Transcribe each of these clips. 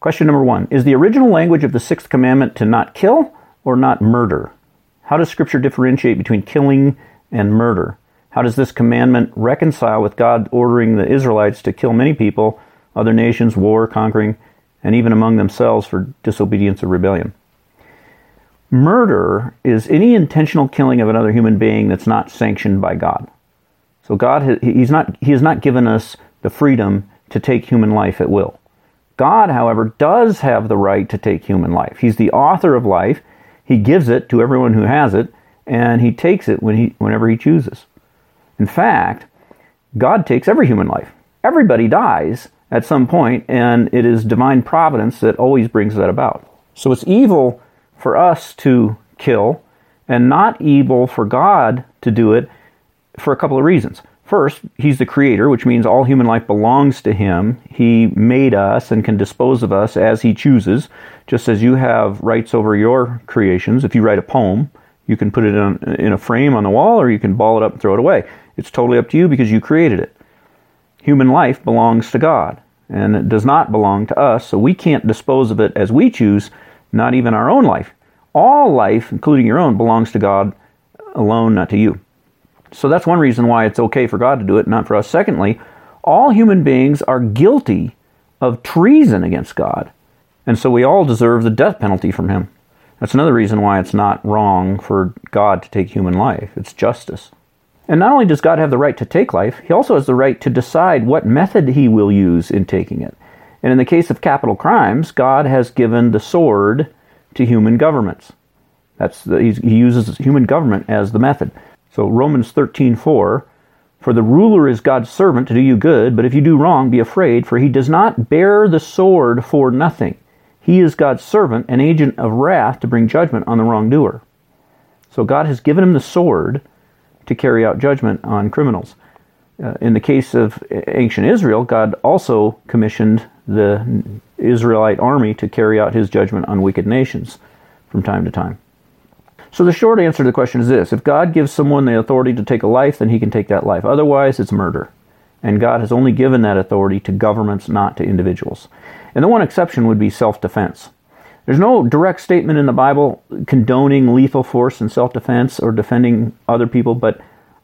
Question number 1. Is the original language of the sixth commandment to not kill or not murder? How does Scripture differentiate between killing and murder? How does this commandment reconcile with God ordering the Israelites to kill many people, other nations, war, conquering, and even among themselves for disobedience or rebellion? Murder is any intentional killing of another human being that's not sanctioned by God. So God, He has not given us the freedom to take human life at will. God, however, does have the right to take human life. He's the author of life. He gives it to everyone who has it, and He takes it whenever He chooses. In fact, God takes every human life. Everybody dies at some point, and it is divine providence that always brings that about. So it's evil for us to kill, and not evil for God to do it for a couple of reasons. First, He's the creator, which means all human life belongs to Him. He made us and can dispose of us as He chooses, just as you have rights over your creations. If you write a poem, you can put it in a frame on the wall, or you can ball it up and throw it away. It's totally up to you because you created it. Human life belongs to God, and it does not belong to us, so we can't dispose of it as we choose, not even our own life. All life, including your own, belongs to God alone, not to you. So that's one reason why it's okay for God to do it, not for us. Secondly, all human beings are guilty of treason against God, and so we all deserve the death penalty from Him. That's another reason why it's not wrong for God to take human life. It's justice. And not only does God have the right to take life, He also has the right to decide what method He will use in taking it. And in the case of capital crimes, God has given the sword to human governments. He uses human government as the method. So Romans 13:4, for the ruler is God's servant to do you good, but if you do wrong, be afraid, for he does not bear the sword for nothing. He is God's servant, an agent of wrath to bring judgment on the wrongdoer. So God has given him the sword to carry out judgment on criminals. In the case of ancient Israel, God also commissioned the Israelite army to carry out His judgment on wicked nations from time to time. So the short answer to the question is this: if God gives someone the authority to take a life, then He can take that life. Otherwise, it's murder. And God has only given that authority to governments, not to individuals. And the one exception would be self-defense. There's no direct statement in the Bible condoning lethal force in self-defense or defending other people, but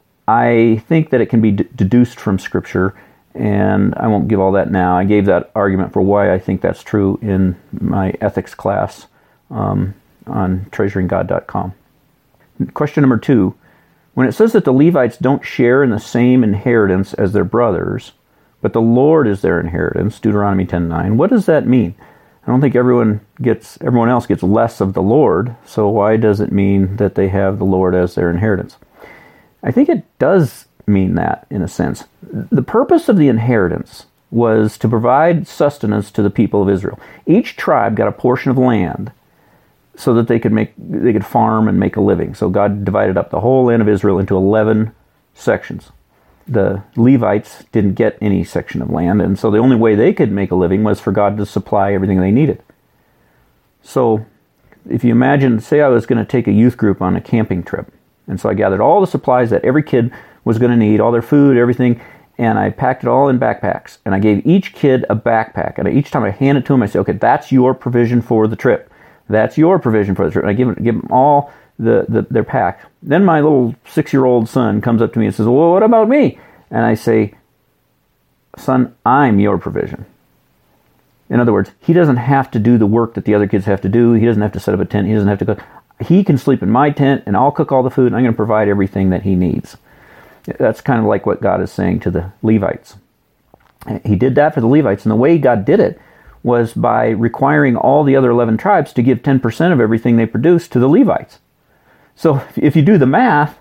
I think that it can be deduced from Scripture, and I won't give all that now. I gave that argument for why I think that's true in my ethics class on treasuringgod.com. Question number 2. When it says that the Levites don't share in the same inheritance as their brothers, but the Lord is their inheritance, Deuteronomy 10:9, what does that mean? I don't think everyone else gets less of the Lord, so why does it mean that they have the Lord as their inheritance? I think it does mean that, in a sense. The purpose of the inheritance was to provide sustenance to the people of Israel. Each tribe got a portion of land so that they could farm and make a living. So God divided up the whole land of Israel into 11 sections. The Levites didn't get any section of land, and so the only way they could make a living was for God to supply everything they needed. So if you imagine, say I was going to take a youth group on a camping trip, and so I gathered all the supplies that every kid was going to need, all their food, everything, and I packed it all in backpacks, and I gave each kid a backpack, and each time I handed it to them, I said, okay, that's your provision for the trip. That's your provision for the trip. And I give them all their pack. Then my little 6-year-old son comes up to me and says, well, what about me? And I say, son, I'm your provision. In other words, he doesn't have to do the work that the other kids have to do. He doesn't have to set up a tent. He doesn't have to cook. He can sleep in my tent, and I'll cook all the food, and I'm going to provide everything that he needs. That's kind of like what God is saying to the Levites. He did that for the Levites, and the way God did it was by requiring all the other 11 tribes to give 10% of everything they produced to the Levites. So if you do the math,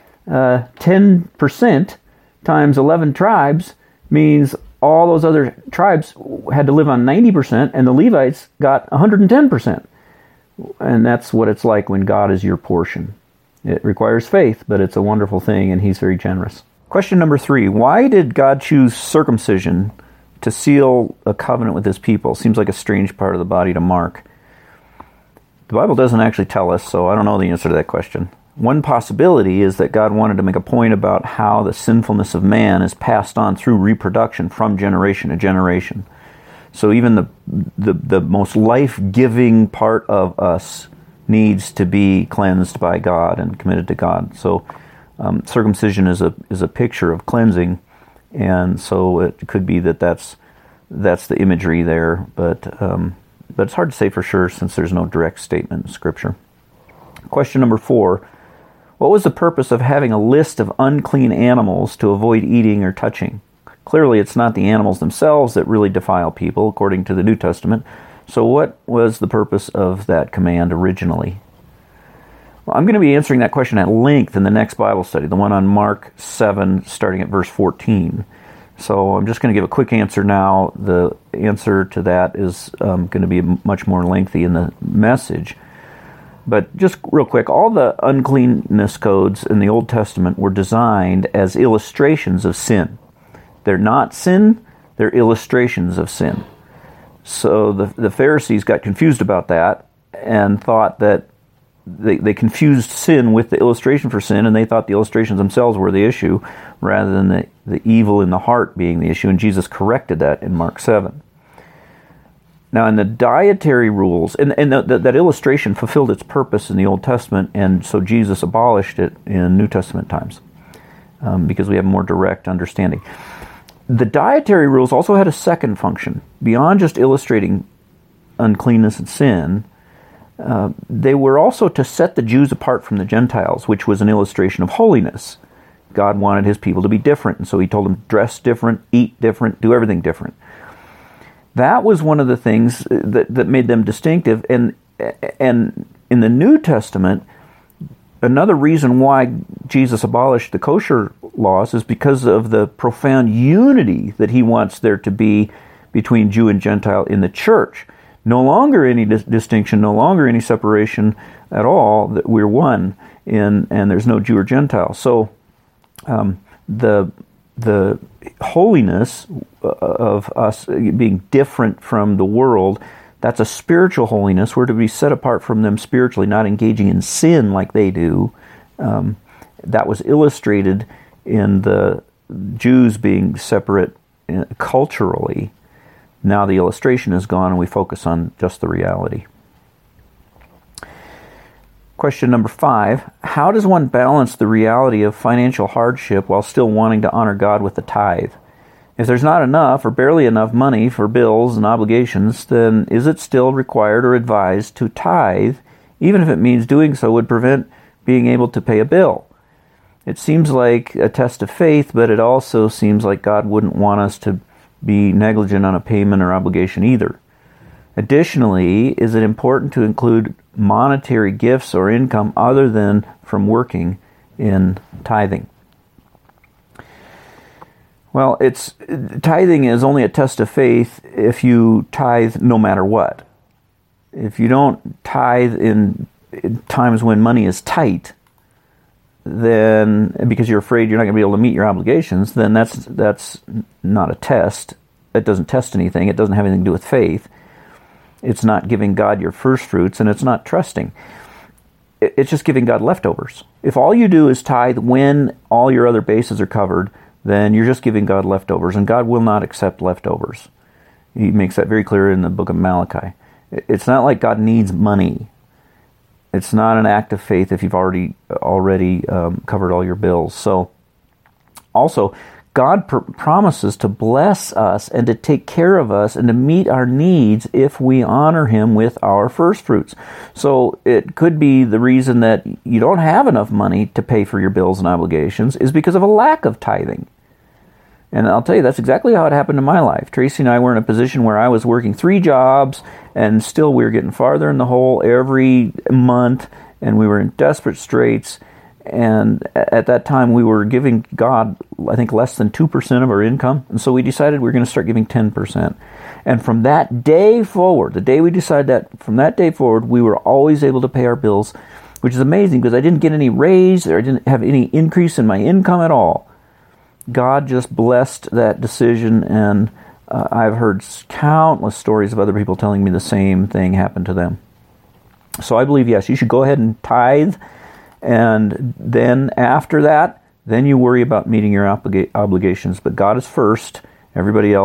10% times 11 tribes means all those other tribes had to live on 90%, and the Levites got 110%. And that's what it's like when God is your portion. It requires faith, but it's a wonderful thing, and He's very generous. Question number 3. Why did God choose circumcision to seal a covenant with His people? Seems like a strange part of the body to mark. The Bible doesn't actually tell us, so I don't know the answer to that question. One possibility is that God wanted to make a point about how the sinfulness of man is passed on through reproduction from generation to generation. So even the most life-giving part of us needs to be cleansed by God and committed to God. So circumcision is a picture of cleansing, and so it could be that's the imagery there, but it's hard to say for sure since there's no direct statement in Scripture. Question number 4. What was the purpose of having a list of unclean animals to avoid eating or touching? Clearly, it's not the animals themselves that really defile people, according to the New Testament. So what was the purpose of that command originally? Well, I'm going to be answering that question at length in the next Bible study, the one on Mark 7, starting at verse 14. So I'm just going to give a quick answer now. The answer to that is going to be much more lengthy in the message. But just real quick, all the uncleanness codes in the Old Testament were designed as illustrations of sin. They're not sin, they're illustrations of sin. So the Pharisees got confused about that and thought that they confused sin with the illustration for sin, and they thought the illustrations themselves were the issue rather than the evil in the heart being the issue, and Jesus corrected that in Mark 7. Now, in the dietary rules, and that illustration fulfilled its purpose in the Old Testament, and so Jesus abolished it in New Testament times because we have more direct understanding. The dietary rules also had a second function. Beyond just illustrating uncleanness and sin, they were also to set the Jews apart from the Gentiles, which was an illustration of holiness. God wanted his people to be different, and so he told them, dress different, eat different, do everything different. That was one of the things that made them distinctive. And in the New Testament, another reason why Jesus abolished the kosher laws is because of the profound unity that he wants there to be between Jew and Gentile in the church. No longer any distinction, no longer any separation at all, that we're one, and there's no Jew or Gentile. So the holiness of us being different from the world, that's a spiritual holiness. We're to be set apart from them spiritually, not engaging in sin like they do. That was illustrated in the Jews being separate culturally. Now the illustration is gone and we focus on just the reality. Question number 5, how does one balance the reality of financial hardship while still wanting to honor God with the tithe? If there's not enough or barely enough money for bills and obligations, then is it still required or advised to tithe, even if it means doing so would prevent being able to pay a bill? It seems like a test of faith, but it also seems like God wouldn't want us to be negligent on a payment or obligation either. Additionally, is it important to include monetary gifts or income other than from working in tithing? Well, tithing is only a test of faith if you tithe no matter what. If you don't tithe in times when money is tight, then because you're afraid you're not going to be able to meet your obligations, then that's not a test. It doesn't test anything. It doesn't have anything to do with faith. It's not giving God your first fruits, and it's not trusting. It's just giving God leftovers. If all you do is tithe when all your other bases are covered, then you're just giving God leftovers, and God will not accept leftovers. He makes that very clear in the book of Malachi. It's not like God needs money. It's not an act of faith if you've already covered all your bills. So, also, God promises to bless us and to take care of us and to meet our needs if we honor him with our first fruits. So it could be the reason that you don't have enough money to pay for your bills and obligations is because of a lack of tithing. And I'll tell you, that's exactly how it happened in my life. Tracy and I were in a position where I was working 3 jobs, and still we were getting farther in the hole every month, and we were in desperate straits. And at that time, we were giving God, I think, less than 2% of our income. And so we decided we were going to start giving 10%. And from that day forward, the day we decided that, from that day forward, we were always able to pay our bills, which is amazing because I didn't get any raise or I didn't have any increase in my income at all. God just blessed that decision, and I've heard countless stories of other people telling me the same thing happened to them. So I believe, yes, you should go ahead and tithe. And then after that, then you worry about meeting your obligations. But God is first. Everybody else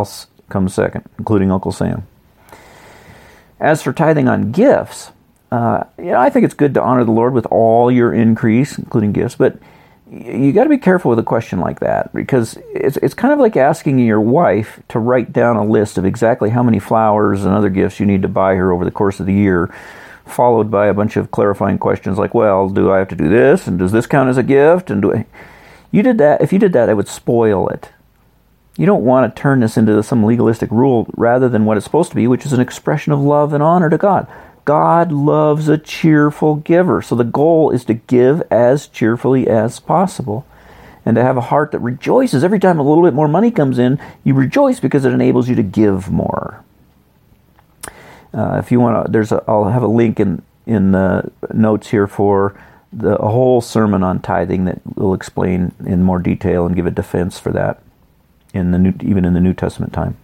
comes second, including Uncle Sam. As for tithing on gifts, I think it's good to honor the Lord with all your increase, including gifts, but you got to be careful with a question like that, because it's kind of like asking your wife to write down a list of exactly how many flowers and other gifts you need to buy her over the course of the year, followed by a bunch of clarifying questions like, well, do I have to do this, and does this count as a gift, and if you did that, it would spoil it. You don't want to turn this into some legalistic rule rather than what it's supposed to be, which is an expression of love and honor to God. God loves a cheerful giver. So the goal is to give as cheerfully as possible and to have a heart that rejoices. Every time a little bit more money comes in, you rejoice because it enables you to give more. If you want to, I'll have a link in the notes here for a whole sermon on tithing that will explain in more detail and give a defense for that even in the New Testament time.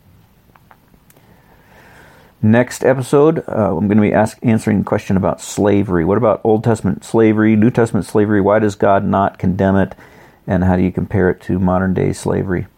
Next episode, I'm going to be answering a question about slavery. What about Old Testament slavery, New Testament slavery? Why does God not condemn it? And how do you compare it to modern day slavery?